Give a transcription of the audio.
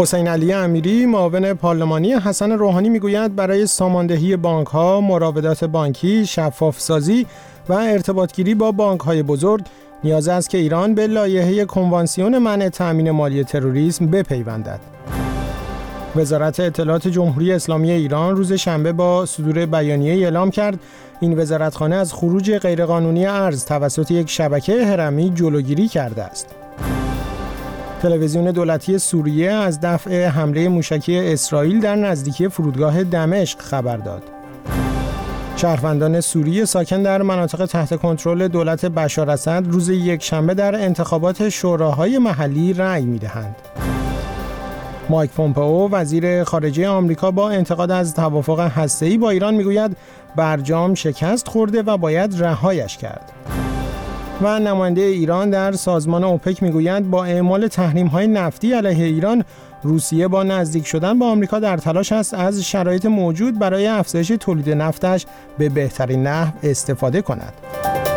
حسین علی امیری معاون پارلمانی حسن روحانی میگوید برای ساماندهی بانک‌ها، مراودات بانکی، شفاف‌سازی و ارتباطگیری با بانک‌های بزرگ نیاز است که ایران به لایحه کنوانسیون منع تأمین مالی تروریسم بپیوندد. وزارت اطلاعات جمهوری اسلامی ایران روز شنبه با صدور بیانیه اعلام کرد این وزارتخانه از خروج غیرقانونی ارز توسط یک شبکه هرمی جلوگیری کرده است. تلویزیون دولتی سوریه از دفع حمله موشکی اسرائیل در نزدیکی فرودگاه دمشق خبر داد. شهروندان سوریه ساکن در مناطق تحت کنترل دولت بشار اسد روز یکشنبه در انتخابات شوراهای محلی رأی می‌دهند. مایک پومپئو وزیر خارجه آمریکا با انتقاد از توافق هسته‌ای با ایران میگوید برجام شکست خورده و باید رهایش کرد. و نماینده ایران در سازمان اوپک میگوید با اعمال تحریم‌های نفتی علیه ایران، روسیه با نزدیک شدن به آمریکا در تلاش است از شرایط موجود برای افزایش تولید نفتش به بهترین نحو استفاده کند.